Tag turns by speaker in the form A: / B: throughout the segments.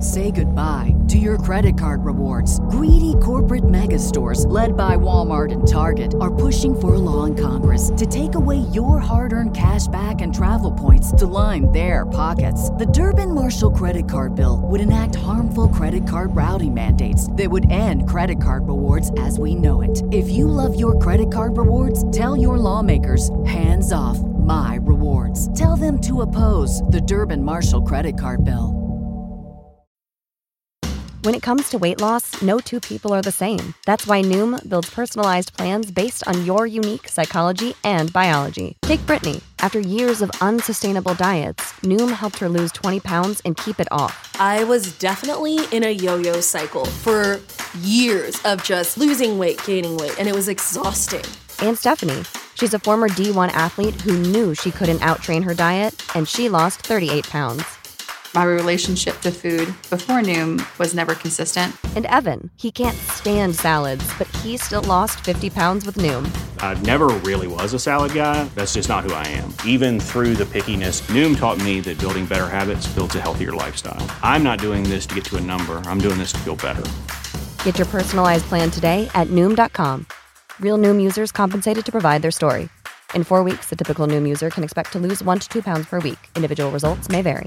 A: Say goodbye to your credit card rewards. Greedy corporate mega stores, led by Walmart and Target, are pushing for a law in Congress to take away your hard-earned cash back and travel points to line their pockets. The Durbin-Marshall credit card bill would enact harmful credit card routing mandates that would end credit card rewards as we know it. If you love your credit card rewards, tell your lawmakers, hands off my rewards. Tell them to oppose the Durbin-Marshall credit card bill.
B: When it comes to weight loss, no two people are the same. That's why Noom builds personalized plans based on your unique psychology and biology. Take Brittany. After years of unsustainable diets, Noom helped her lose 20 pounds and keep it off.
C: I was definitely in a yo-yo cycle for years of just losing weight, gaining weight, and it was exhausting.
B: And Stephanie. She's a former D1 athlete who knew she couldn't outtrain her diet, and she lost 38 pounds.
D: My relationship to food before Noom was never consistent.
B: And Evan, he can't stand salads, but he still lost 50 pounds with Noom.
E: I never really was a salad guy. That's just not who I am. Even through the pickiness, Noom taught me that building better habits builds a healthier lifestyle. I'm not doing this to get to a number. I'm doing this to feel better.
B: Get your personalized plan today at Noom.com. Real Noom users compensated to provide their story. In 4 weeks, the typical Noom user can expect to lose 1 to 2 pounds per week. Individual results may vary.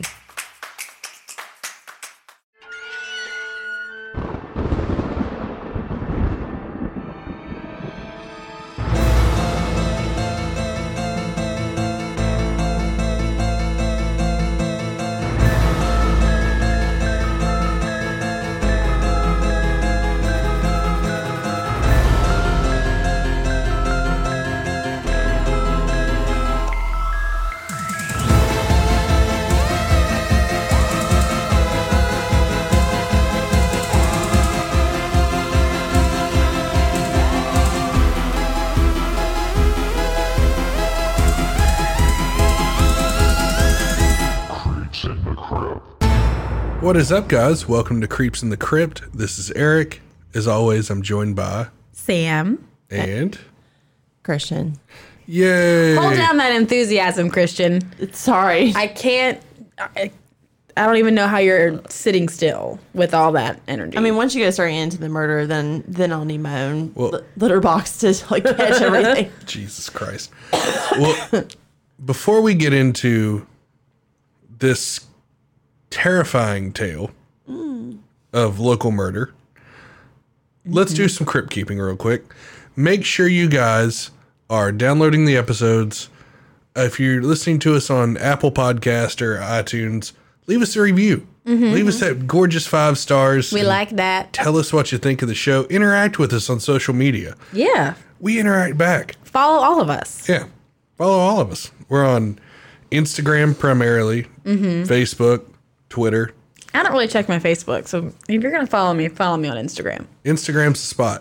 F: What is up, guys? Welcome to Creeps in the Crypt. This is Eric. As always, I'm joined by
G: Sam
F: and
H: Christian.
F: Yay!
G: Hold down that enthusiasm, Christian.
H: Sorry.
G: I don't even know how you're sitting still with all that energy.
H: I mean, once you guys start into the murder, then I'll need my own litter box to catch everything.
F: Jesus Christ. Well, before we get into this terrifying tale of local murder, let's do some crypt keeping real quick. Make sure you guys are downloading the episodes. If you're listening to us on Apple Podcast or iTunes, leave us a review. Leave us that gorgeous 5 stars.
G: We like that.
F: Tell us what you think of the show. Interact with us on social media.
G: Yeah.
F: We interact back.
G: Follow all of us.
F: Yeah. Follow all of us. We're on Instagram primarily, Facebook, Twitter.
G: I don't really check my Facebook, so if you're going to follow me on Instagram.
F: Instagram's the spot.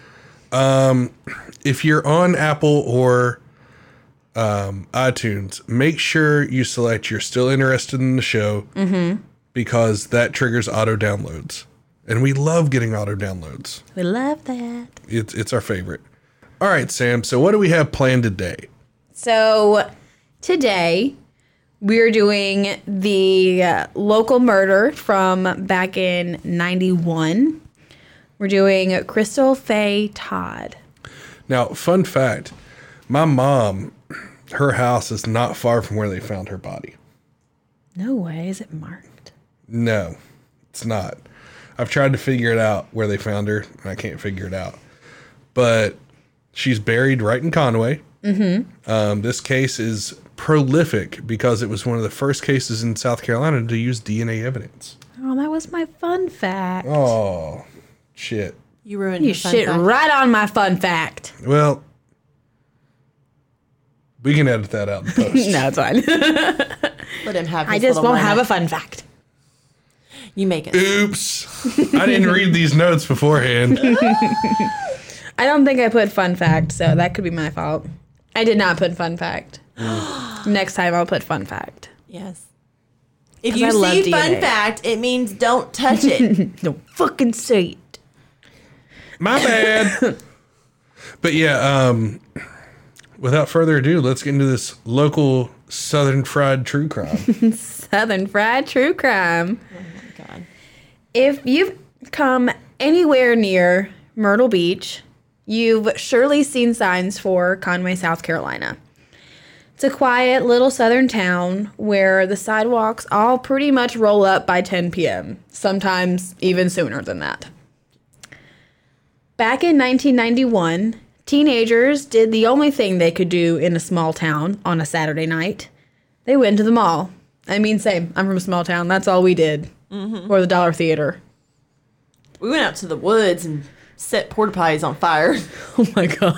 F: If you're on Apple or iTunes, make sure you select you're still interested in the show because that triggers auto downloads. And we love getting auto downloads.
G: We love that.
F: It's our favorite. All right, Sam. So what do we have planned today?
G: So today we're doing the local murder from back in 91. We're doing Crystal Faye Todd.
F: Now, fun fact, my mom, her house is not far from where they found her body.
G: No way. Is it marked?
F: No, it's not. I've tried to figure it out where they found her, and I can't figure it out. But she's buried right in Conway. This case is prolific because it was one of the first cases in South Carolina to use DNA evidence.
G: Oh, that was my fun fact.
F: Oh, shit.
H: You ruined
G: You
H: your fun
G: shit
H: fact.
G: right on my fun fact.
F: Well, we can edit that out in post.
G: No, it's fine.
H: Let him have his
G: I just
H: little
G: won't have a
H: moment.
G: fun fact.
H: You make it.
F: Oops. I didn't read these notes beforehand.
G: I don't think I put fun fact, so that could be my fault. I did not put fun fact. Next time I'll put fun fact.
H: Yes. If
G: 'Cause
H: you
G: I love
H: see fun
G: DNA.
H: fact, it means don't touch it.
G: Don't fucking say it.
F: My bad. But yeah, without further ado, let's get into this local Southern fried true crime.
G: Southern fried true crime.
H: Oh my God.
G: If you've come anywhere near Myrtle Beach, you've surely seen signs for Conway, South Carolina. It's a quiet little southern town where the sidewalks all pretty much roll up by 10 p.m., sometimes even sooner than that. Back in 1991, teenagers did the only thing they could do in a small town on a Saturday night. They went to the mall. I mean, same. I'm from a small town. That's all we did. Or the Dollar Theater.
H: We went out to the woods and set porta potties on fire.
G: Oh my God.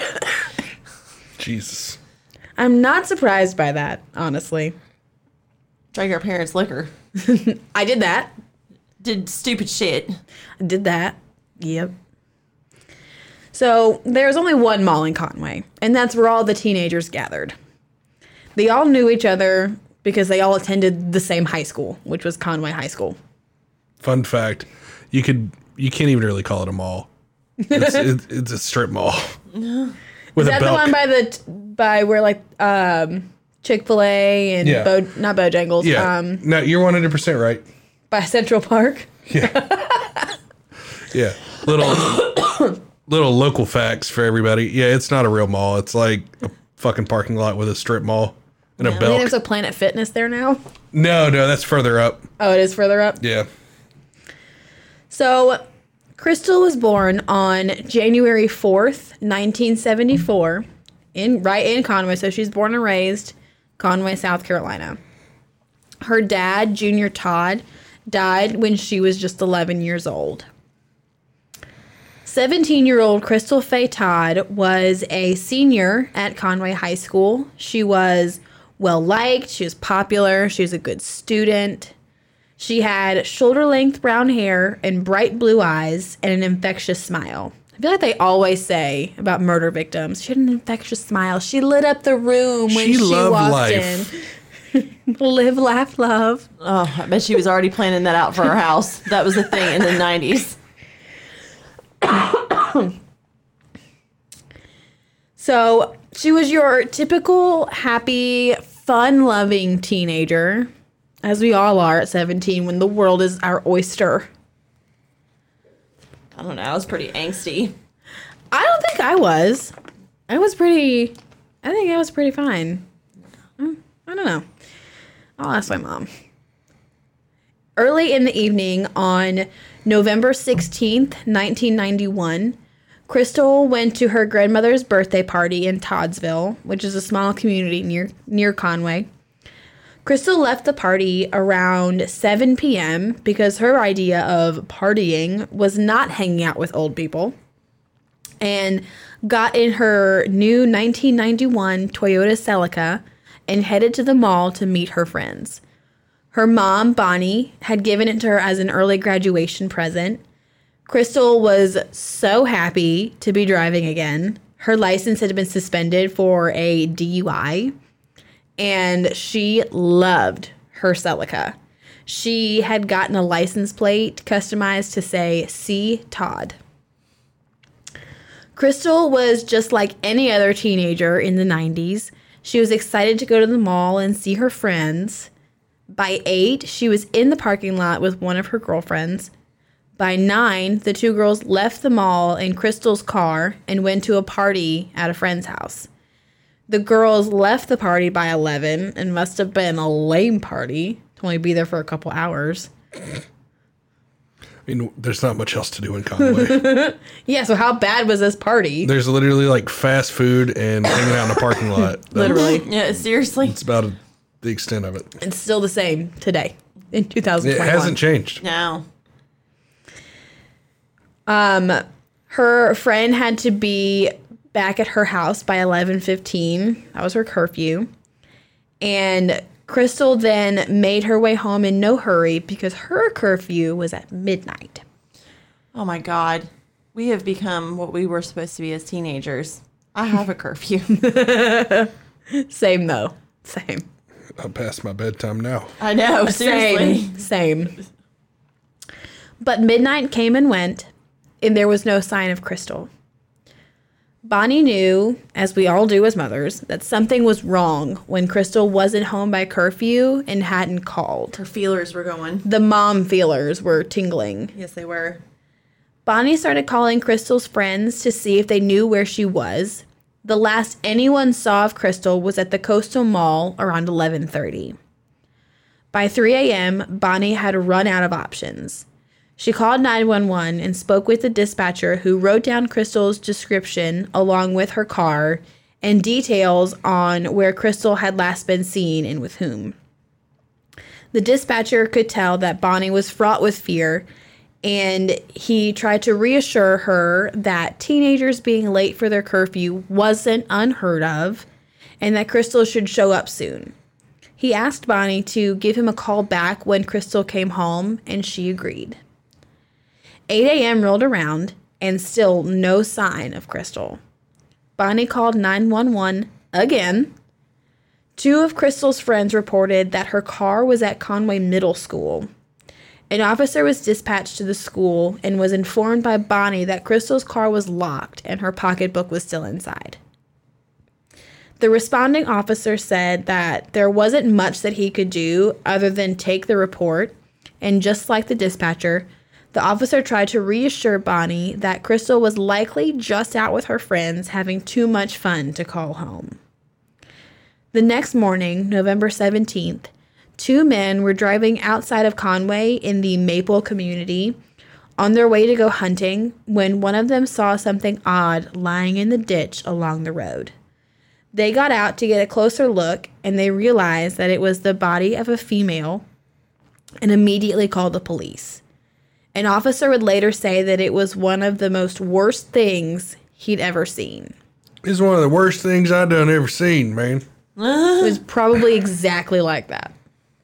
F: Jesus.
G: I'm not surprised by that, honestly.
H: Drank our parents' liquor.
G: I did that.
H: Did stupid shit.
G: I did that. Yep. So there's only one mall in Conway, and that's where all the teenagers gathered. They all knew each other because they all attended the same high school, which was Conway High School.
F: Fun fact, you can't even really call it a mall. It's a strip mall. With
G: Is that the one by where like Chick-fil-A and not Bojangles?
F: Yeah. No, you're 100% right.
G: By Central Park?
F: Yeah. Yeah. Little local facts for everybody. Yeah, it's not a real mall. It's like a fucking parking lot with a strip mall and a
G: I think
F: Belk.
G: there's a Planet Fitness there now.
F: No, that's further up.
G: Oh, it is further up?
F: Yeah.
G: So, Crystal was born on January 4th, 1974, right in Conway. So she's born and raised Conway, South Carolina. Her dad, Junior Todd, died when she was just 11 years old. 17-year-old Crystal Faye Todd was a senior at Conway High School. She was well-liked, she was popular, she was a good student. She had shoulder-length brown hair and bright blue eyes and an infectious smile. I feel like they always say about murder victims, she had an infectious smile. She lit up the room when she walked
F: life.
G: in. Live, laugh, love.
H: Oh, I bet she was already planning that out for her house. That was the thing in the 90s.
G: So she was your typical happy, fun-loving teenager, as we all are at 17 when the world is our oyster.
H: I don't know. I was pretty angsty.
G: I don't think I was. I think I was pretty fine. I don't know. I'll ask my mom. Early in the evening on November 16th, 1991, Crystal went to her grandmother's birthday party in Toddsville, which is a small community near Conway. Crystal left the party around 7 p.m. because her idea of partying was not hanging out with old people, and got in her new 1991 Toyota Celica and headed to the mall to meet her friends. Her mom, Bonnie, had given it to her as an early graduation present. Crystal was so happy to be driving again. Her license had been suspended for a DUI, and she loved her Celica. She had gotten a license plate customized to say, "C. Todd." Crystal was just like any other teenager in the 90s. She was excited to go to the mall and see her friends. By 8, she was in the parking lot with one of her girlfriends. By 9, the two girls left the mall in Crystal's car and went to a party at a friend's house. The girls left the party by 11 and must have been a lame party to only be there for a couple hours.
F: I mean, there's not much else to do in Conway.
G: Yeah, so how bad was this party?
F: There's literally like fast food and hanging out in a parking lot.
G: Literally.
H: Yeah, seriously.
F: It's about the extent of it.
G: It's still the same today in 2021.
F: It hasn't changed.
H: No.
G: Her friend had to be back at her house by 11:15. That was her curfew. And Crystal then made her way home in no hurry because her curfew was at midnight.
H: Oh my God. We have become what we were supposed to be as teenagers. I have a curfew.
G: Same though. Same.
F: I'm past my bedtime now.
H: I know, seriously.
G: Same. But midnight came and went, and there was no sign of Crystal. Bonnie knew, as we all do as mothers, that something was wrong when Crystal wasn't home by curfew and hadn't called.
H: Her feelers were going.
G: The mom feelers were tingling.
H: Yes, they were.
G: Bonnie started calling Crystal's friends to see if they knew where she was. The last anyone saw of Crystal was at the Coastal Mall around 11:30. By 3 a.m., Bonnie had run out of options. She called 911 and spoke with the dispatcher, who wrote down Crystal's description along with her car and details on where Crystal had last been seen and with whom. The dispatcher could tell that Bonnie was fraught with fear, and he tried to reassure her that teenagers being late for their curfew wasn't unheard of and that Crystal should show up soon. He asked Bonnie to give him a call back when Crystal came home, and she agreed. 8 a.m. rolled around, and still no sign of Crystal. Bonnie called 911 again. 2 of Crystal's friends reported that her car was at Conway Middle School. An officer was dispatched to the school and was informed by Bonnie that Crystal's car was locked and her pocketbook was still inside. The responding officer said that there wasn't much that he could do other than take the report, and just like the dispatcher, the officer tried to reassure Bonnie that Crystal was likely just out with her friends having too much fun to call home. The next morning, November 17th, 2 men were driving outside of Conway in the Maple community on their way to go hunting when one of them saw something odd lying in the ditch along the road. They got out to get a closer look, and they realized that it was the body of a female and immediately called the police. An officer would later say that it was one of the most worst things he'd ever seen.
F: It's one of the worst things I done ever seen, man.
G: It was probably exactly like that.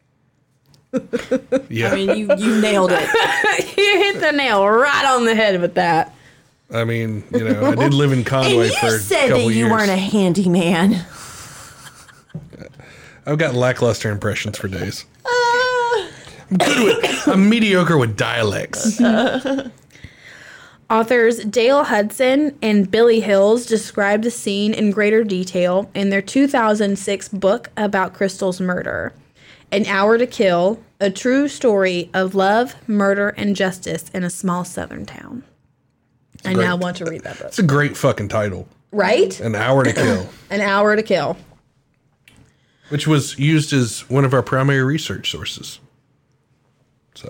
F: Yeah.
H: I mean, you nailed it.
G: You hit the nail right on the head with that.
F: I mean, I did live in Conway for a couple years.
H: You said that you weren't a handyman.
F: I've got lackluster impressions for days. I'm mediocre with dialects.
G: Authors Dale Hudson and Billy Hills describe the scene in greater detail in their 2006 book about Crystal's murder, An Hour to Kill, a true story of love, murder, and justice in a small southern town. I now want to read that book.
F: It's a great fucking title.
G: Right?
F: An Hour to Kill.
G: An Hour to Kill.
F: Which was used as one of our primary research sources. So,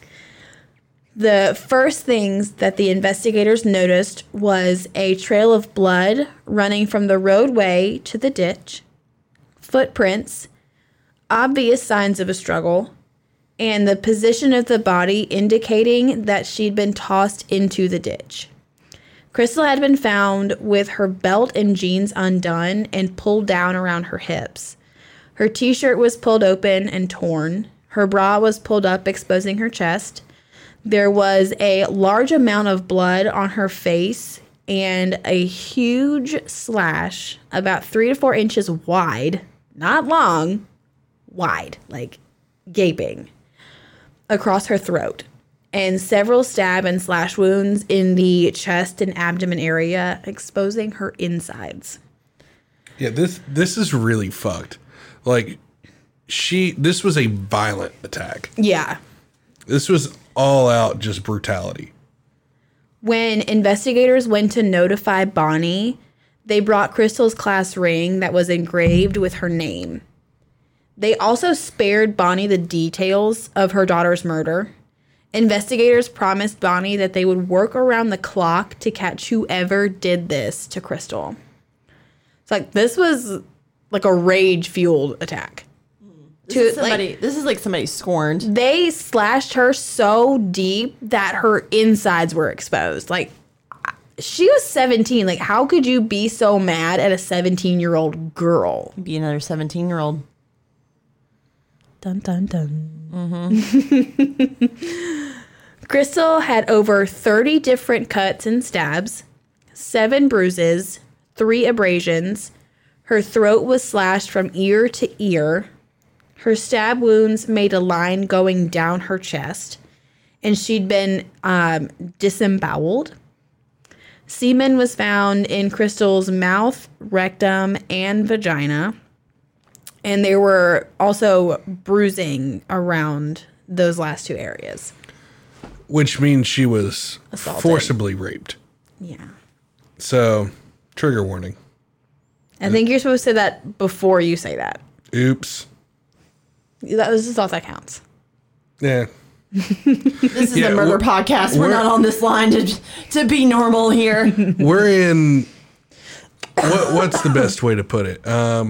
G: the first things that the investigators noticed was a trail of blood running from the roadway to the ditch, footprints, obvious signs of a struggle, and the position of the body indicating that she'd been tossed into the ditch. Crystal had been found with her belt and jeans undone and pulled down around her hips. Her t-shirt was pulled open and torn. Her bra was pulled up, exposing her chest. There was a large amount of blood on her face and a huge slash about 3 to 4 inches wide, not long, wide, like gaping, across her throat, and several stab and slash wounds in the chest and abdomen area, exposing her insides.
F: Yeah, this is really fucked. Like, this was a violent attack.
G: Yeah.
F: This was all out just brutality.
G: When investigators went to notify Bonnie, they brought Crystal's class ring that was engraved with her name. They also spared Bonnie the details of her daughter's murder. Investigators promised Bonnie that they would work around the clock to catch whoever did this to Crystal. It's like, this was like a rage-fueled attack.
H: This is like somebody scorned.
G: They slashed her so deep that her insides were exposed. Like, she was 17. Like, how could you be so mad at a 17-year-old girl?
H: Be another 17-year-old.
G: Dun, dun, dun. Mm-hmm. Crystal had over 30 different cuts and stabs, 7 bruises, 3 abrasions. Her throat was slashed from ear to ear. Her stab wounds made a line going down her chest, and she'd been disemboweled. Semen was found in Crystal's mouth, rectum, and vagina. And there were also bruising around those last two areas.
F: Which means she was
G: Assaulted.
F: forcibly raped.
G: Yeah.
F: So, trigger warning.
G: I think you're supposed to say that before you say that.
F: Oops.
G: This is all that counts.
F: Yeah.
H: This is a murder podcast. We're not on this line to be normal here.
F: We're in... What's the best way to put it?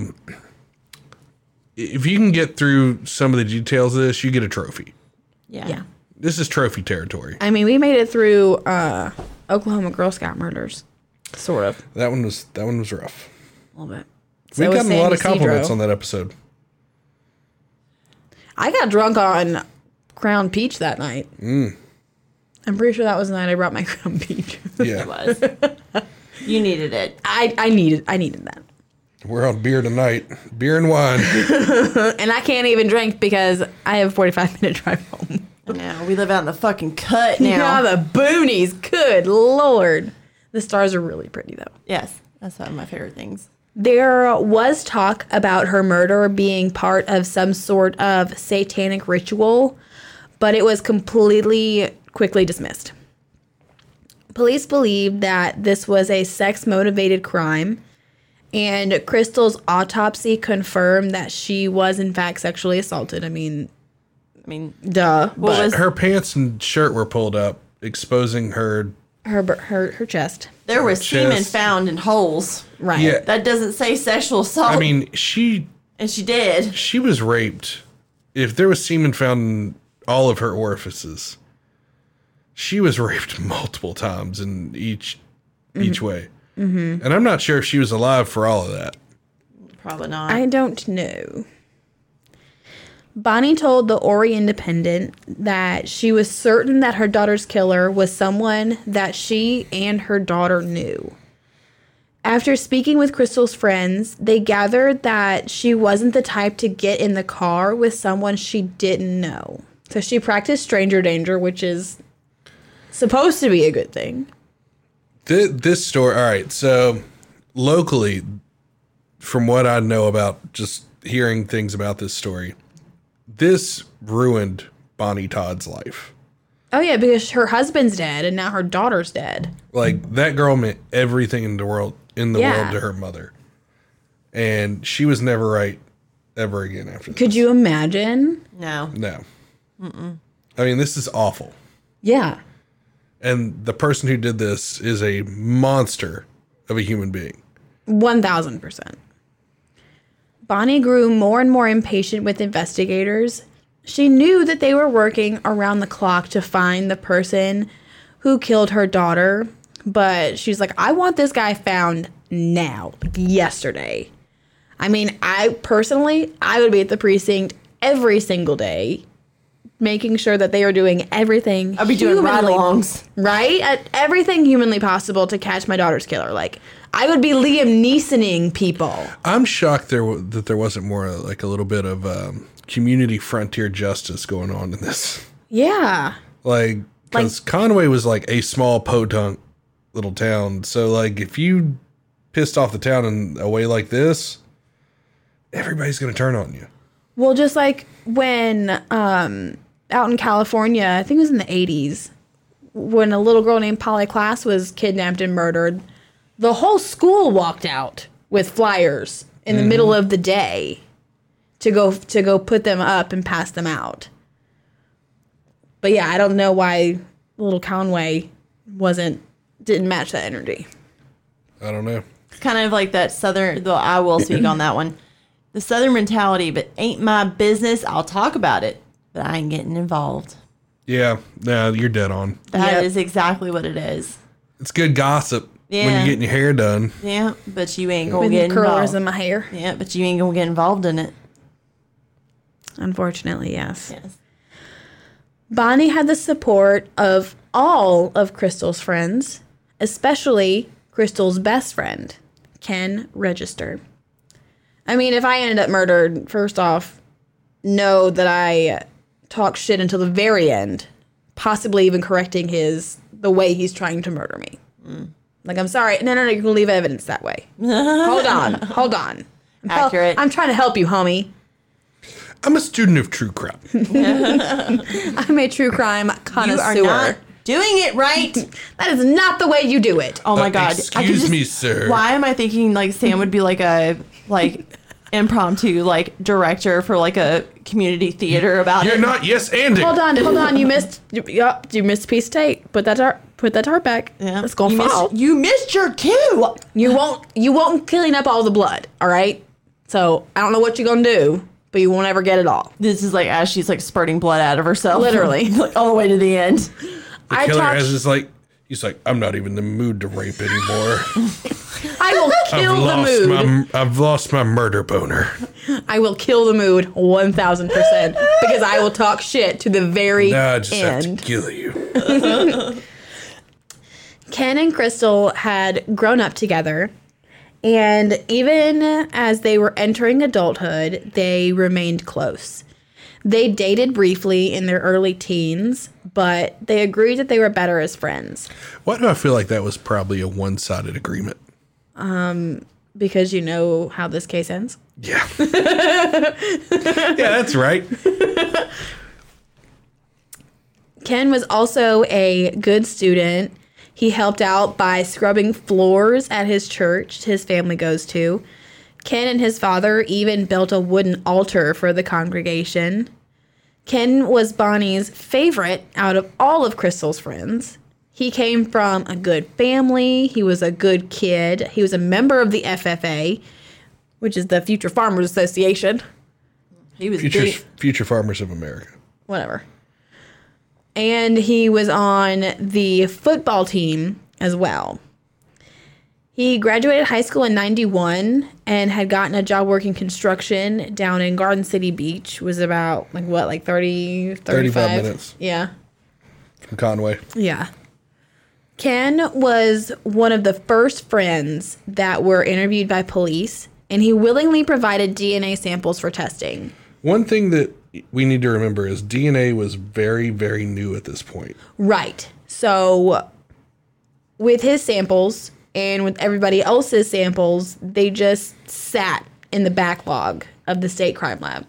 F: If you can get through some of the details of this, you get a trophy.
G: Yeah.
F: This is trophy territory.
G: I mean, we made it through Oklahoma Girl Scout murders. Sort of.
F: That one was rough.
G: A little bit.
F: We
G: So
F: got
G: was
F: a lot of
G: Sandy
F: compliments
G: Cedro.
F: on that episode.
G: I got drunk on Crown Peach that night. I'm pretty sure that was the night I brought my Crown Peach.
F: Yeah.
H: It was. You needed it.
G: I needed that.
F: We're on beer tonight. Beer and wine.
G: And I can't even drink because I have a 45-minute drive home.
H: Yeah, we live out in the fucking cut now.
G: Now the boonies. Good Lord. The stars are really pretty, though.
H: Yes, that's one of my favorite things.
G: There was talk about her murder being part of some sort of satanic ritual, but it was quickly dismissed. Police believe that this was a sex-motivated crime, and Crystal's autopsy confirmed that she was, in fact, sexually assaulted. I mean, duh. But
F: Her pants and shirt were pulled up, exposing her...
G: her chest.
H: There was semen
F: Chest.
H: found in holes.
G: Right.
F: Yeah.
H: That doesn't say sexual assault.
F: I mean, she
H: and she did.
F: was raped. If there was semen found in all of her orifices, she was raped multiple times in each way. Mm-hmm. And I'm not sure if she was alive for all of that.
H: Probably not.
G: I don't know. Bonnie told the Ori Independent that she was certain that her daughter's killer was someone that she and her daughter knew. After speaking with Crystal's friends, they gathered that she wasn't the type to get in the car with someone she didn't know. So she practiced stranger danger, which is supposed to be a good thing.
F: This story, all right, so locally, from what I know about just hearing things about this story, this ruined Bonnie Todd's life.
G: Oh, yeah, because her husband's dead and now her daughter's dead.
F: Like, that girl meant everything in the world to her mother. And she was never right ever again after that.
G: Could you imagine?
H: No.
F: No. Mm-mm. I mean, this is awful.
G: Yeah.
F: And the person who did this is a monster of a human being.
G: 1,000%. Bonnie grew more and more impatient with investigators. She knew that they were working around the clock to find the person who killed her daughter, but she's like, I want this guy found now, like yesterday. I mean, I would be at the precinct every single day, making sure that they are doing everything.
H: I'd be doing ride-alongs.
G: Right? At everything humanly possible to catch my daughter's killer. Like, I would be Liam Neesoning people.
F: I'm shocked that there wasn't more like a little bit of community frontier justice going on in this.
G: Yeah.
F: Like, because Conway was like a small podunk little town. So, like, if you pissed off the town in a way like this, everybody's going to turn on you.
G: Well, just like when out in California, I think it was in the 80s, when a little girl named Polly Klaas was kidnapped and murdered, the whole school walked out with flyers in the middle of the day to go put them up and pass them out. But yeah, I don't know why little Conway didn't match that energy.
F: I don't know.
H: It's kind of like that Southern, though I will speak on that one. The Southern mentality, but ain't my business. I'll talk about it, but I ain't getting involved.
F: Yeah, no, you're dead on.
H: That is exactly what it is.
F: It's good gossip when
H: Yeah.
F: you're getting your hair done.
H: Yeah, but you ain't gonna
G: With
H: get
G: curlers
H: involved.
G: in my hair.
H: Yeah, but you ain't gonna get involved in it.
G: Unfortunately, yes.
H: Yes.
G: Bonnie had the support of all of Crystal's friends, especially Crystal's best friend, Ken Register. I mean, if I ended up murdered, first off, know that I talked shit until the very end, possibly even correcting the way he's trying to murder me. Like, I'm sorry. No, you can leave evidence that way. Hold on.
H: Accurate.
G: I'm trying to help you, homie.
F: I'm a student of true crime.
G: I'm a true crime connoisseur.
H: You are not doing it right.
G: That is not the way you do it.
H: Oh my God.
F: Excuse me, sir.
H: Why am I thinking like Sam would be like a impromptu director for like a community theater about
F: You're
H: it?
F: not yes-anding.
G: Hold on. You missed a piece of tape. Put that heart back.
H: Yeah.
G: It's gonna fall.
H: You missed your cue.
G: You won't clean up all the blood. All right. So I don't know what you're gonna do, but you won't ever get it all.
H: This is like as she's like spurting blood out of herself.
G: Literally.
H: Like, all the way to the end.
F: The killer has this he's like, I'm not even in the mood to rape anymore.
G: I will kill the mood.
F: I've lost my murder boner.
G: I will kill the mood 1,000% because I will talk shit to the very
F: Now I just
G: end.
F: have to kill you.
G: Ken and Crystal had grown up together, and even as they were entering adulthood, they remained close. They dated briefly in their early teens, but they agreed that they were better as friends.
F: Why do I feel like that was probably a one-sided agreement?
G: Because you know how this case ends?
F: Yeah. Yeah, that's right.
G: Ken was also a good student. He helped out by scrubbing floors at his church his family goes to. Ken and his father even built a wooden altar for the congregation. Ken was Bonnie's favorite out of all of Crystal's friends. He came from a good family. He was a good kid. He was a member of the FFA, which is the Future Farmers Association.
H: He was
F: Future Farmers of America.
G: Whatever. And he was on the football team as well. He graduated high school in 91 and had gotten a job working construction down in Garden City Beach. It was about, 30, 35?
F: 35 minutes.
G: Yeah.
F: From Conway.
G: Yeah. Ken was one of the first friends that were interviewed by police, and he willingly provided DNA samples for testing.
F: One thing that we need to remember is DNA was very, very new at this point.
G: Right. So with his samples and with everybody else's samples, they just sat in the backlog of the state crime lab.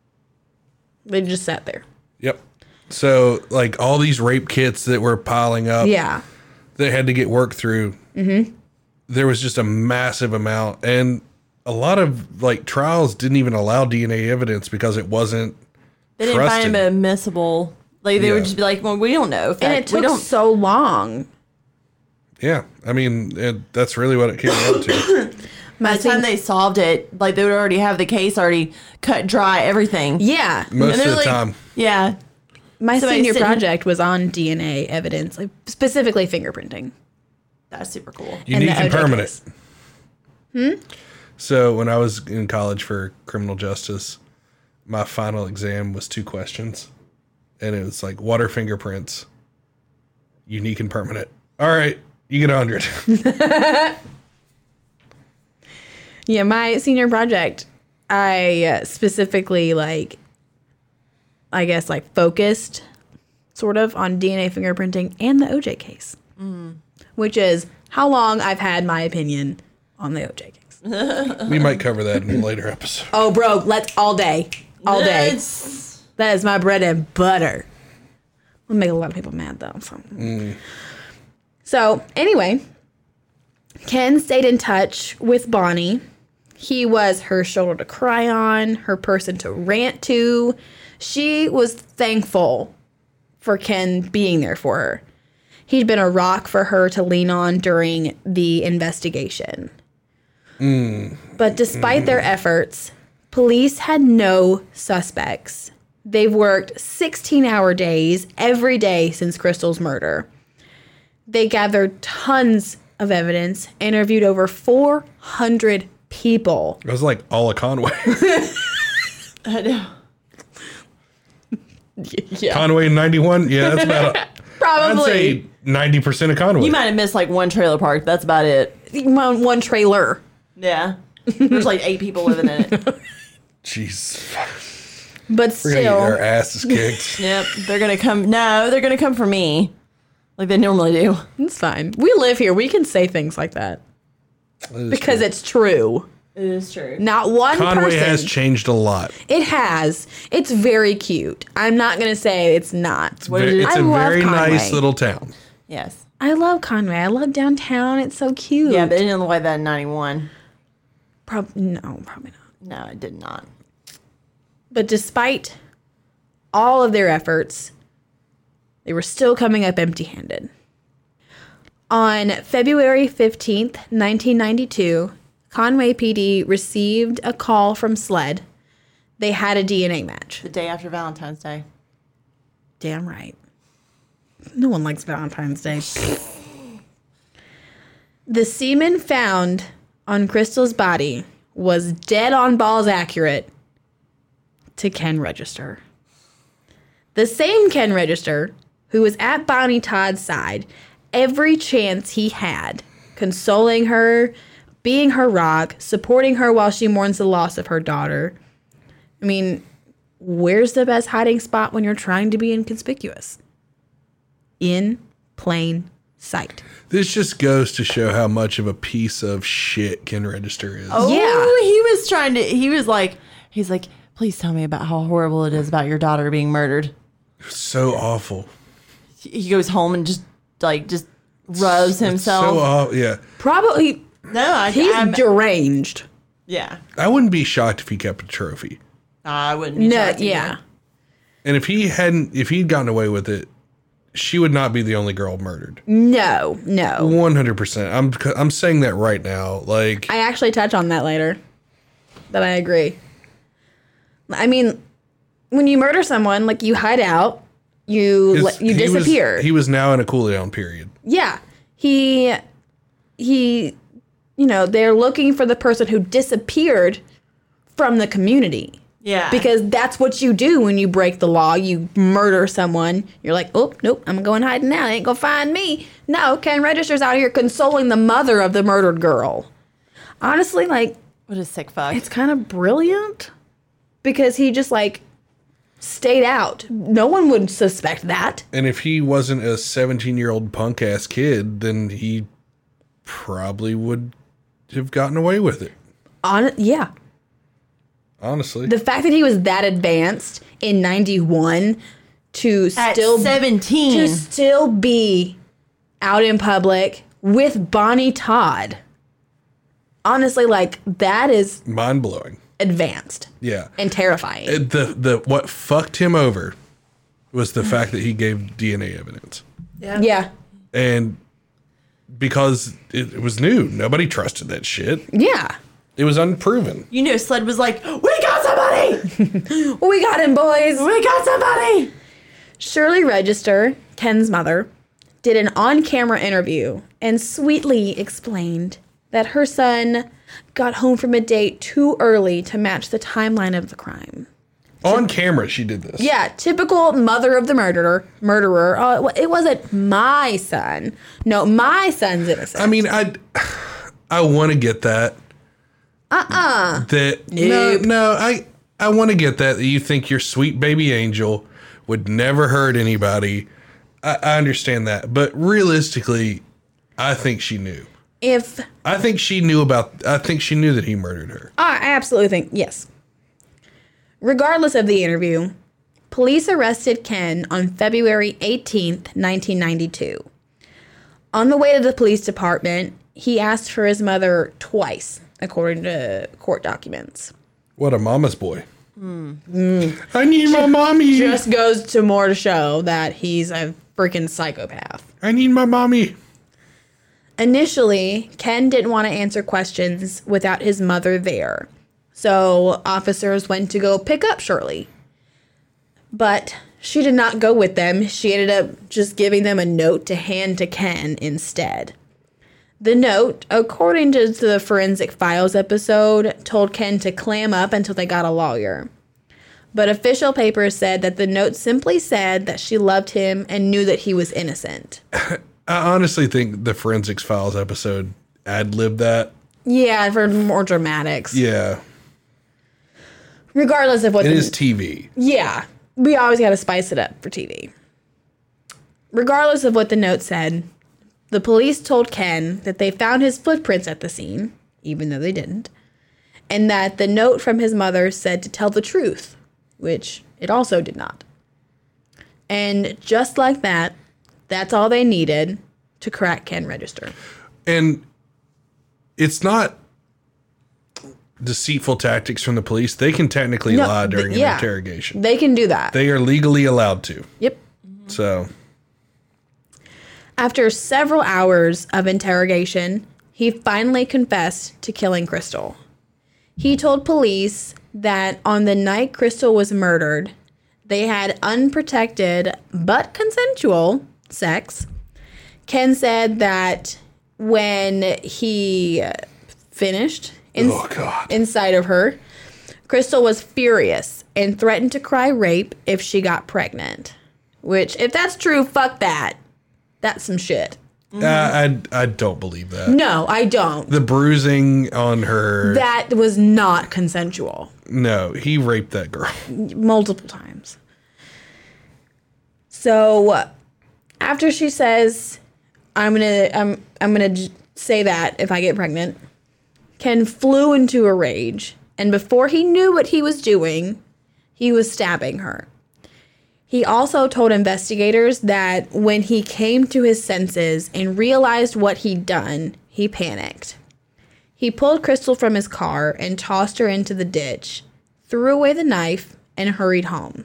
G: They just sat there.
F: Yep. So, all these rape kits that were piling up.
G: Yeah.
F: They had to get worked through. Mm-hmm. There was just a massive amount. And a lot of, trials didn't even allow DNA evidence because it wasn't
H: They didn't
F: trusted.
H: find him admissible. They would just be like, well, we don't know.
G: And it took so long.
F: Yeah. I mean, that's really what it came down to.
H: By the time they solved it, they would already have the case already cut dry, everything.
G: Yeah.
F: Most of the time.
H: Yeah.
G: My
H: Somebody
G: senior
H: sitting-
G: project was on DNA evidence, specifically fingerprinting.
H: That's super cool.
F: Unique
G: the
F: and
G: OJ
F: permanent.
G: case.
F: So when I was in college for criminal justice, my final exam was 2 questions. And it was water fingerprints, unique and permanent. All right, you get 100.
G: Yeah, my senior project, I specifically, focused sort of on DNA fingerprinting and the OJ case, which is how long I've had my opinion on the OJ case.
F: We might cover that in a later episode.
G: Oh, bro, let's all day. That is my bread and butter. I'll make a lot of people mad, though. So, anyway, Ken stayed in touch with Bonnie. He was her shoulder to cry on, her person to rant to. She was thankful for Ken being there for her. He'd been a rock for her to lean on during the investigation. But despite their efforts, police had no suspects. They've worked 16-hour days every day since Crystal's murder. They gathered tons of evidence, interviewed over 400 people.
F: It was all of Conway.
H: I know.
G: Yeah.
F: Conway in 91? Yeah, that's about
G: Probably.
F: I'd say 90% of Conway.
H: You might have missed one trailer park. That's about it.
G: One trailer.
H: Yeah. There's 8 people living in it.
F: Jeez.
G: But
F: We're going to get our
G: still,
F: asses kicked.
H: Yep. They're going to come. No, they're going to come for me. like they normally do.
G: It's fine. We live here. We can say things like that because it's true.
H: It is true.
G: Not one
F: Conway
G: person.
F: has changed a lot.
G: It has. It's very cute. I'm not going to say it's not.
F: It's a very nice little town.
H: Yes.
G: I love Conway. I love downtown. It's so cute.
H: Yeah, but it didn't look like that in 91.
G: No, probably not.
H: No, it did not.
G: But despite all of their efforts, they were still coming up empty-handed. On February 15th, 1992, Conway PD received a call from SLED. They had a DNA match.
H: The day after Valentine's Day.
G: Damn right. No one likes Valentine's Day. The semen found on Crystal's body was dead on balls accurate to Ken Register. The same Ken Register who was at Bonnie Todd's side every chance he had, consoling her, being her rock, supporting her while she mourns the loss of her daughter. I mean, where's the best hiding spot when you're trying to be inconspicuous? In plain sight.
F: This just goes to show how much of a piece of shit Ken Register is.
H: Oh,
G: Yeah.
H: he's like, please tell me about how horrible it is about your daughter being murdered.
F: So awful.
H: He goes home and just rubs himself.
F: Yeah.
G: Probably.
H: No,
G: He's deranged.
H: Yeah.
F: I wouldn't be shocked if he kept a trophy.
H: I wouldn't be
G: No,
H: shocked either.
G: yeah.
F: And if he'd gotten away with it, she would not be the only girl murdered.
G: No.
F: 100%. I'm saying that right now. Like,
G: I actually touch on that later. That I agree. I mean, when you murder someone, like, you hide out, you disappear.
F: He was now in a cool down period.
G: Yeah. He, they're looking for the person who disappeared from the community.
H: Yeah.
G: Because that's what you do when you break the law. You murder someone. You're like, oh, nope, I'm going hiding now. They ain't going to find me. No, Ken Register's out here consoling the mother of the murdered girl. Honestly, like,
H: What a sick fuck.
G: it's kind of brilliant because he just, like, stayed out. No one would suspect that.
F: And if he wasn't a 17-year-old punk-ass kid, then he probably would have gotten away with it.
G: Yeah.
F: Honestly.
G: The fact that he was that advanced in 91 to
H: At
G: still
H: 17.
G: to still be out in public with Bonnie Todd. Honestly, like, that is
F: Mind-blowing.
G: advanced
F: Yeah.
G: and terrifying.
F: What fucked him over was the fact that he gave DNA evidence.
G: Yeah.
F: And because it was new, nobody trusted that shit.
G: Yeah.
F: It was unproven.
H: You know, Sled was like, we got somebody!
G: We got him, boys.
H: We got somebody!
G: Shirley Register, Ken's mother, did an on-camera interview and sweetly explained that her son got home from a date too early to match the timeline of the crime.
F: On camera, she did this.
G: Yeah, typical mother of the murderer. It wasn't my son. No, my son's innocent.
F: I mean, I want to get that. That
G: Nope.
F: no, I want to get that you think your sweet baby angel would never hurt anybody. I understand that, but realistically, I think she knew. I think she knew that he murdered her.
G: I absolutely think, yes. Regardless of the interview, police arrested Ken on February 18th, 1992. On the way to the police department, he asked for his mother twice, according to court documents.
F: What a mama's boy. I need my mommy.
G: Just goes to more to show that he's a freaking psychopath.
F: I need my mommy.
G: Initially, Ken didn't want to answer questions without his mother there. So officers went to go pick up Shirley. But she did not go with them. She ended up just giving them a note to hand to Ken instead. The note, according to the Forensic Files episode, told Ken to clam up until they got a lawyer. But official papers said that the note simply said that she loved him and knew that he was innocent.
F: I honestly think the Forensics Files episode ad-libbed that.
G: Yeah, for more dramatics.
F: Yeah.
G: Regardless of what
F: It is TV.
G: Yeah. We always got to spice it up for TV. regardless of what the note said, the police told Ken that they found his footprints at the scene, even though they didn't, and that the note from his mother said to tell the truth, which it also did not. And just like that, that's all they needed to crack Ken Register.
F: And it's not deceitful tactics from the police. They can technically lie during an interrogation.
G: They can do that.
F: They are legally allowed to.
G: Yep.
F: So,
G: after several hours of interrogation, he finally confessed to killing Crystal. He told police that on the night Crystal was murdered, they had unprotected but consensual sex. Ken said that when he finished inside of her, Crystal was furious and threatened to cry rape if she got pregnant. Which, if that's true, fuck that. That's some shit.
F: I don't believe that.
G: No, I don't.
F: The bruising on her.
G: That was not consensual.
F: No, he raped that girl.
G: Multiple times. So, after she says, I'm gonna say that if I get pregnant, Ken flew into a rage, and before he knew what he was doing, he was stabbing her. He also told investigators that when he came to his senses and realized what he'd done, he panicked. He pulled Crystal from his car and tossed her into the ditch, threw away the knife, and hurried home.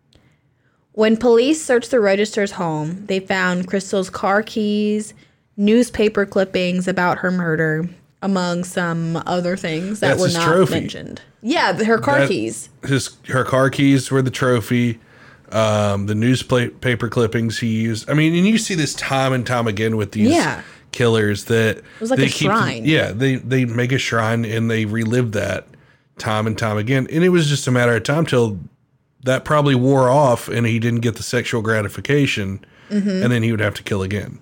G: When police searched the Register's home, they found Crystal's car keys, newspaper clippings about her murder, among some other things that were not mentioned. Yeah, her car keys.
F: Her car keys were the trophy. The newspaper clippings he used. I mean, and you see this time and time again with these killers that it
G: was like a shrine.
F: They make a shrine and they relive that time and time again. And it was just a matter of time till that probably wore off and he didn't get the sexual gratification, and then he would have to kill again.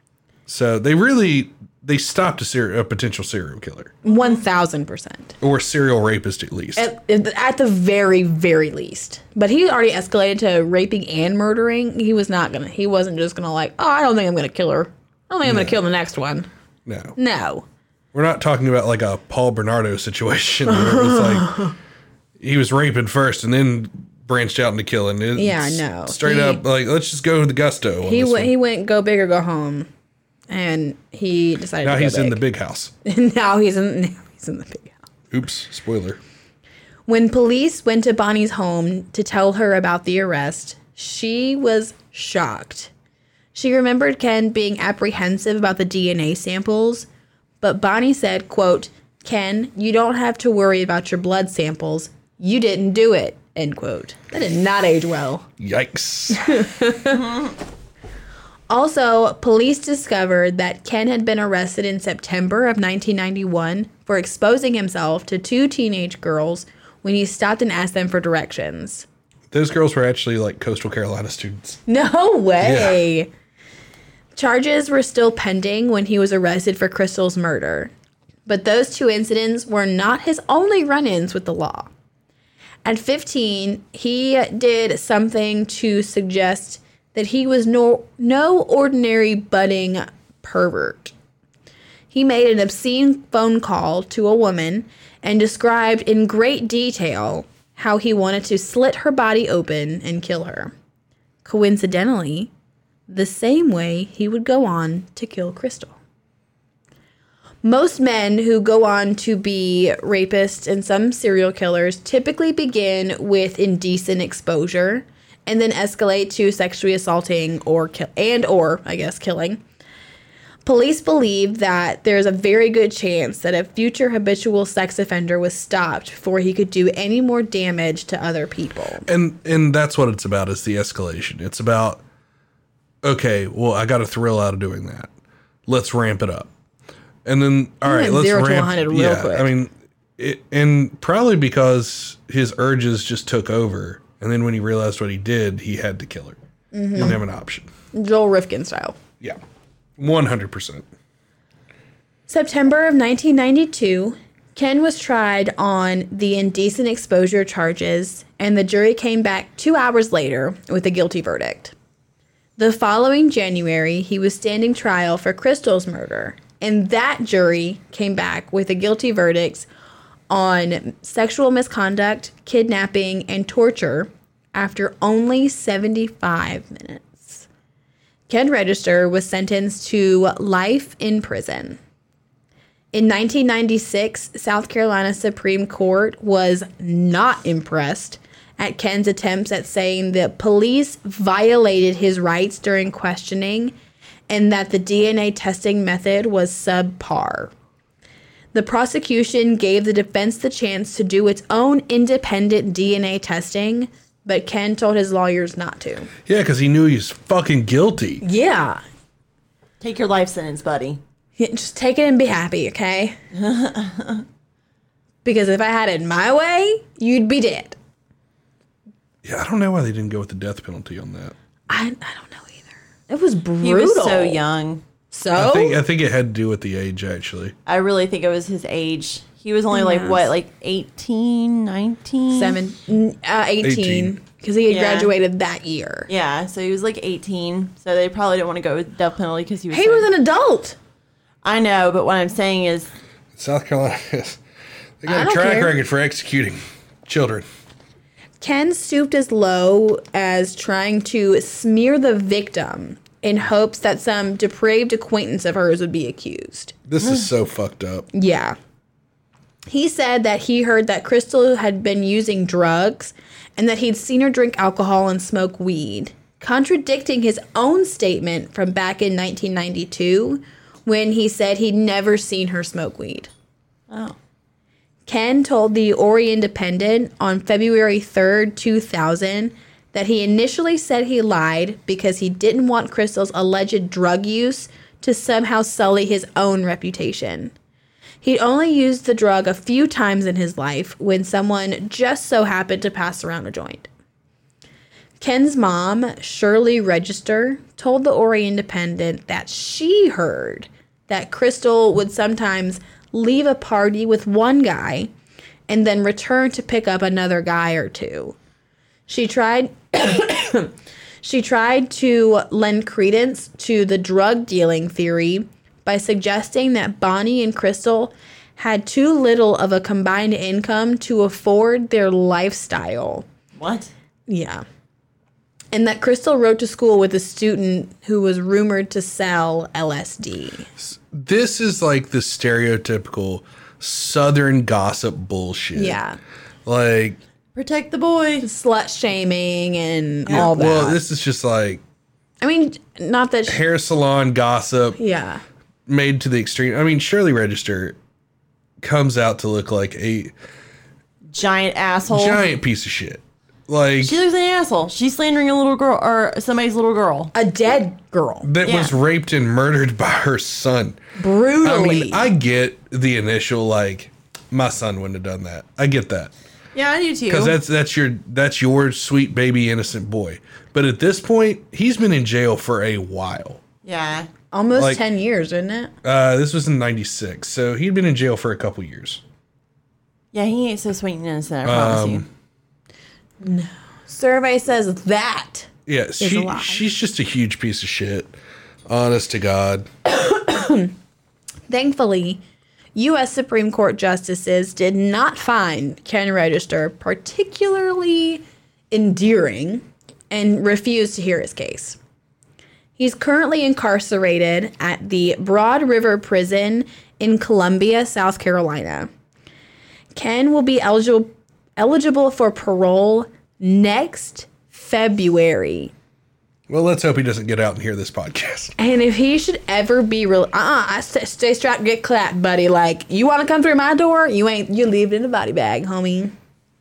F: So they stopped a potential serial killer.
G: 1,000%.
F: Or serial rapist, at least.
G: At the very, very least. But he already escalated to raping and murdering. He wasn't just gonna like, oh, I don't think I'm gonna kill her. I don't think I'm gonna kill the next one. No.
F: We're not talking about like a Paul Bernardo situation where it was like he was raping first and then branched out into killing.
G: No.
F: Straight up, like, let's just go with the gusto.
G: He went go big or go home. And he decided
F: now
G: to go
F: he's
G: big.
F: in the big house.
G: Now he's in the big house.
F: Oops, spoiler.
G: When police went to Bonnie's home to tell her about the arrest, she was shocked. She remembered Ken being apprehensive about the DNA samples, but Bonnie said, quote, "Ken, you don't have to worry about your blood samples. You didn't do it," end quote. That did not age well.
F: Yikes.
G: Also, police discovered that Ken had been arrested in September of 1991 for exposing himself to 2 teenage girls when he stopped and asked them for directions.
F: Those girls were actually like Coastal Carolina students.
G: No way. Yeah. Charges were still pending when he was arrested for Crystal's murder. But those 2 incidents were not his only run-ins with the law. At 15, he did something to suggest that he was no ordinary budding pervert. He made an obscene phone call to a woman and described in great detail how he wanted to slit her body open and kill her. Coincidentally, the same way he would go on to kill Crystal. Most men who go on to be rapists and some serial killers typically begin with indecent exposure and then escalate to sexually assaulting or killing. Police believe that there's a very good chance that a future habitual sex offender was stopped before he could do any more damage to other people.
F: And that's what it's about, is the escalation. It's about, okay, well, I got a thrill out of doing that. Let's ramp it up. And then, all right, let's
G: 0
F: ramp
G: to 100 real quick.
F: I mean, and probably because his urges just took over. And then when he realized what he did, he had to kill her. He didn't have an option.
G: Joel Rifkin style.
F: Yeah, 100%.
G: September of 1992, Ken was tried on the indecent exposure charges, and the jury came back 2 hours later with a guilty verdict. The following January, he was standing trial for Crystal's murder, and that jury came back with a guilty verdict on sexual misconduct, kidnapping, and torture after only 75 minutes. Ken Register was sentenced to life in prison. In 1996, South Carolina Supreme Court was not impressed at Ken's attempts at saying that police violated his rights during questioning and that the DNA testing method was subpar. The prosecution gave the defense the chance to do its own independent DNA testing, but Ken told his lawyers not to.
F: Yeah, because he knew he was fucking guilty.
G: Yeah.
H: Take your life sentence, buddy.
G: Yeah, just take it and be happy, okay? Because if I had it my way, you'd be dead.
F: Yeah, I don't know why they didn't go with the death penalty on that.
G: I don't know either. It was brutal.
H: He was so young.
G: So?
F: I think it had to do with the age, actually.
H: I really think it was his age. He was only like 18, 19?
G: 18. Because he had
H: Yeah.
G: graduated that year.
H: Yeah, so he was like 18. So they probably didn't want to go with death penalty because he was.
G: He was an adult.
H: I know, but what I'm saying is,
F: South Carolina, they got a
G: don't
F: track
G: care.
F: record for executing children.
G: Ken stooped as low as trying to smear the victim in hopes that some depraved acquaintance of hers would be accused.
F: This is so fucked up.
G: Yeah. He said that he heard that Crystal had been using drugs and that he'd seen her drink alcohol and smoke weed, contradicting his own statement from back in 1992 when he said he'd never seen her smoke weed.
H: oh,
G: Ken told the Ori Independent on February 3rd, 2000, that he initially said he lied because he didn't want Crystal's alleged drug use to somehow sully his own reputation. He'd only used the drug a few times in his life when someone just so happened to pass around a joint. Ken's mom, Shirley Register, told the Ori Independent that she heard that Crystal would sometimes leave a party with one guy and then return to pick up another guy or two. She tried to lend credence to the drug dealing theory by suggesting that Bonnie and Crystal had too little of a combined income to afford their lifestyle.
H: what?
G: Yeah. And that Crystal rode to school with a student who was rumored to sell LSD.
F: This is like the stereotypical Southern gossip bullshit.
G: Yeah.
F: Like,
H: Protect the boy.
G: Slut shaming and all that.
F: well, this is just like
G: I mean, not that...
F: hair salon gossip
G: yeah.
F: made to the extreme. I mean, Shirley Register comes out to look like a
H: Giant asshole.
F: giant piece of shit. Like,
H: She looks like an asshole. She's slandering a little girl or somebody's little girl.
G: A dead girl.
F: that was
H: Yeah.
F: raped and murdered by her son.
G: Brutally.
F: I mean, I get the initial, like, my son wouldn't have done that. I get that.
H: Yeah, I do too.
F: Because that's your sweet baby innocent boy. But at this point, he's been in jail for a while.
H: Yeah.
G: Almost
F: like-
G: 10 years, isn't it?
F: This was in '96, so he'd been in jail for a couple years.
H: Yeah, he ain't so sweet and innocent, I promise you.
G: Survey says that.
F: Yeah,
G: a lie.
F: she's just a huge piece of shit. Honest to God.
G: Thankfully, U.S. Supreme Court justices did not find Ken Register particularly endearing and refused to hear his case. He's currently incarcerated at the Broad River Prison in Columbia, South Carolina. Ken will be eligible for parole next February.
F: Well, let's hope he doesn't get out and hear this podcast.
G: And if he should ever be stay strapped, get clapped, buddy. Like, you want to come through my door? You leave it in a body bag, homie.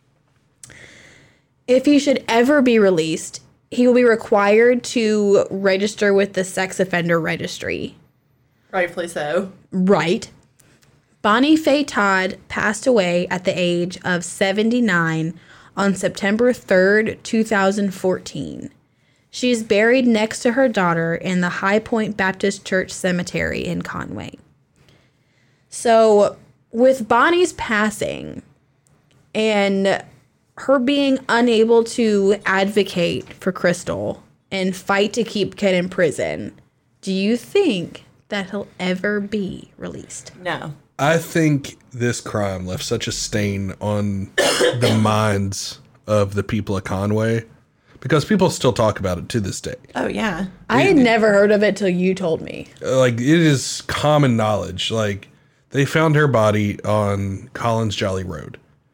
G: If he should ever be released, he will be required to register with the sex offender registry.
H: Rightfully so.
G: Right. Bonnie Faye Todd passed away at the age of 79 on September 3rd, 2014. She is buried next to her daughter in the High Point Baptist Church Cemetery in Conway. So, with Bonnie's passing and her being unable to advocate for Crystal and fight to keep Ken in prison. Do you think that he'll ever be released?
H: No.
F: I think this crime left such a stain on the minds of the people of Conway because people still talk about it to this day.
H: Oh, yeah.
G: I had never heard of it till you told me.
F: Like, it is common knowledge. Like, they found her body on Collins Jolly Road.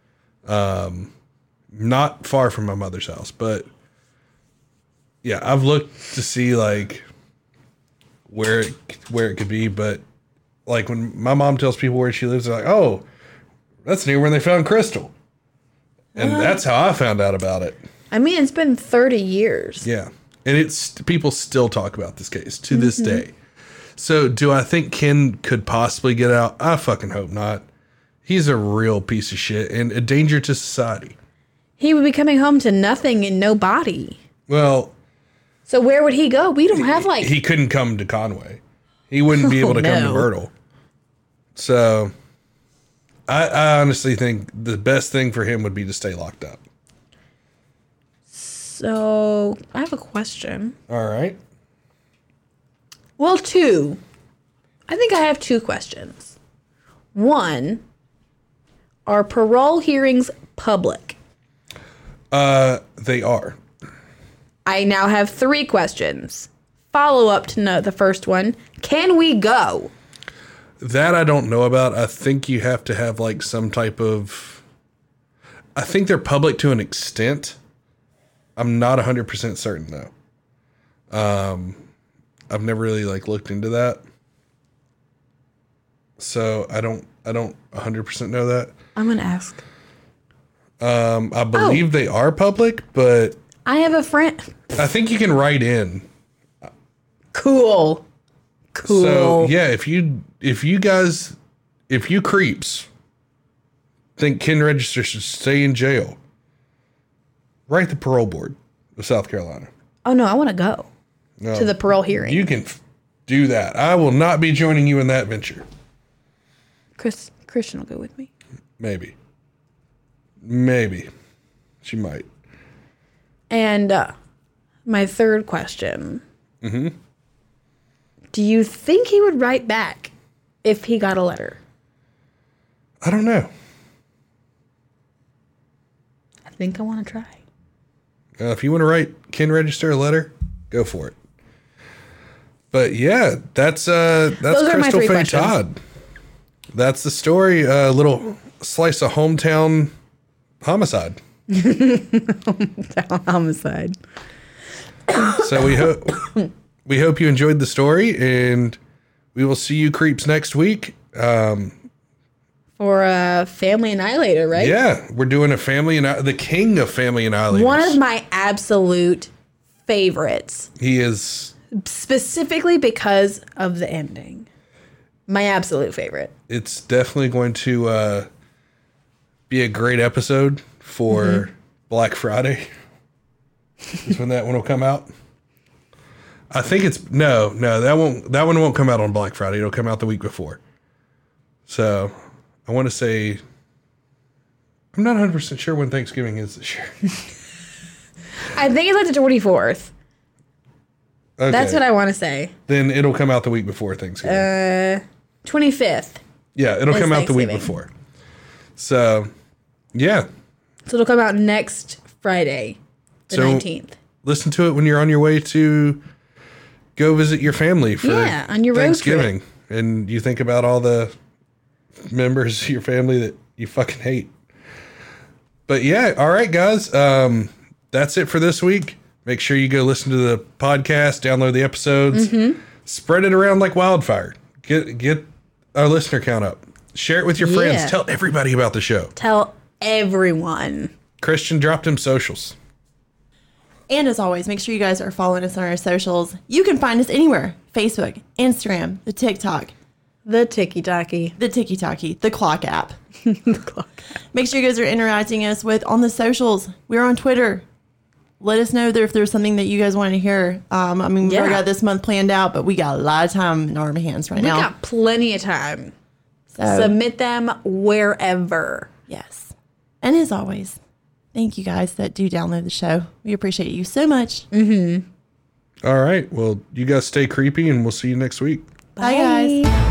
F: Not far from my mother's house, but yeah, I've looked to see like where it could be, but like when my mom tells people where she lives, they're like, "Oh, that's near where they found Crystal," and that's how I found out about it.
G: I mean, it's been 30 years.
F: Yeah, and it's people still talk about this case to this day. So, do I think Ken could possibly get out? I fucking hope not. He's a real piece of shit and a danger to society.
G: He would be coming home to nothing and no body.
F: Well,
G: so where would he go? We don't have like...
F: He couldn't come to Conway. He wouldn't be able to come to Myrtle. So, I honestly think the best thing for him would be to stay locked up.
G: So, I have a question.
F: All right.
G: Well, two. I think I have two questions. One, are parole hearings public?
F: They are.
G: I now have three questions. Follow up to know the first one. Can we go?
F: That I don't know about. I think you have to have like some type of... I think they're public to an extent. I'm not 100% certain though. I've never really like looked into that. So I don't 100% know that.
G: I'm going to ask.
F: I believe they are public, but
G: I have a friend.
F: I think you can write in.
G: Cool.
F: So yeah, if you creeps think Ken Register should stay in jail, write the parole board of South Carolina.
G: Oh no, I want to go to the parole hearing.
F: You can do that. I will not be joining you in that venture.
G: Christian will go with me.
F: Maybe. She might.
G: And my third question.
F: Mm-hmm.
G: Do you think he would write back if he got a letter?
F: I don't know.
G: I think I want to try.
F: If you want to write Ken Register a letter, go for it. But yeah, that's Crystal Faye Todd. That's the story. A little slice of hometown homicide.
G: Hometown homicide.
F: So we hope you enjoyed the story, and we will see you creeps next week.
G: For a Family Annihilator, right?
F: Yeah, we're doing a the king of Family Annihilators.
G: One of my absolute favorites.
F: He is.
G: Specifically because of the ending. My absolute favorite.
F: It's definitely going to be a great episode for Black Friday. Is when that one will come out. I think it's no, that one won't come out on Black Friday. It'll come out the week before. So I want to say I'm not 100% sure when Thanksgiving is this year.
G: I think it's like the 24th. Okay. That's what I want to say.
F: Then it'll come out the week before Thanksgiving.
G: 25th.
F: Yeah, it'll come out the week before. So, yeah.
G: So it'll come out next Friday, the 19th.
F: Listen to it when you're on your way to go visit your family for
G: on your
F: Thanksgiving.
G: road trip.
F: And you think about all the members of your family that you fucking hate. But yeah, all right, guys. That's it for this week. Make sure you go listen to the podcast, download the episodes, spread it around like wildfire. Get our listener count up. Share it with your friends. Tell everybody about the show.
G: Tell everyone.
F: Christian dropped him socials.
H: And as always, make sure you guys are following us on our socials. You can find us anywhere. Facebook, Instagram, the TikTok.
G: The Tiki-Taki.
H: The Tiki-Taki. The Clock app. The Clock app. Make sure you guys are interacting us with on the socials. We're on Twitter. Let us know if there's something that you guys want to hear. We've already got this month planned out, but we got a lot of time in our hands now.
G: We got plenty of time. So, submit them wherever.
H: Yes. And as always, thank you guys that do download the show. We appreciate you so much.
F: All right. Well, you guys stay creepy, and we'll see you next week.
H: Bye guys.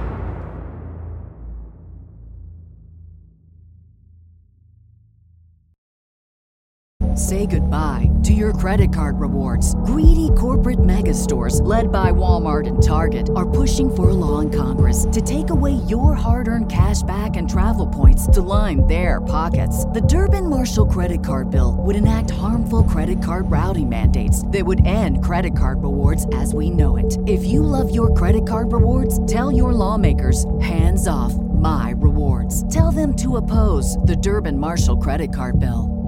A: Say goodbye to your credit card rewards. Greedy corporate mega stores, led by Walmart and Target, are pushing for a law in Congress to take away your hard-earned cash back and travel points to line their pockets. The Durbin-Marshall credit card bill would enact harmful credit card routing mandates that would end credit card rewards as we know it. If you love your credit card rewards, tell your lawmakers, hands off my rewards. Tell them to oppose the Durbin-Marshall credit card bill.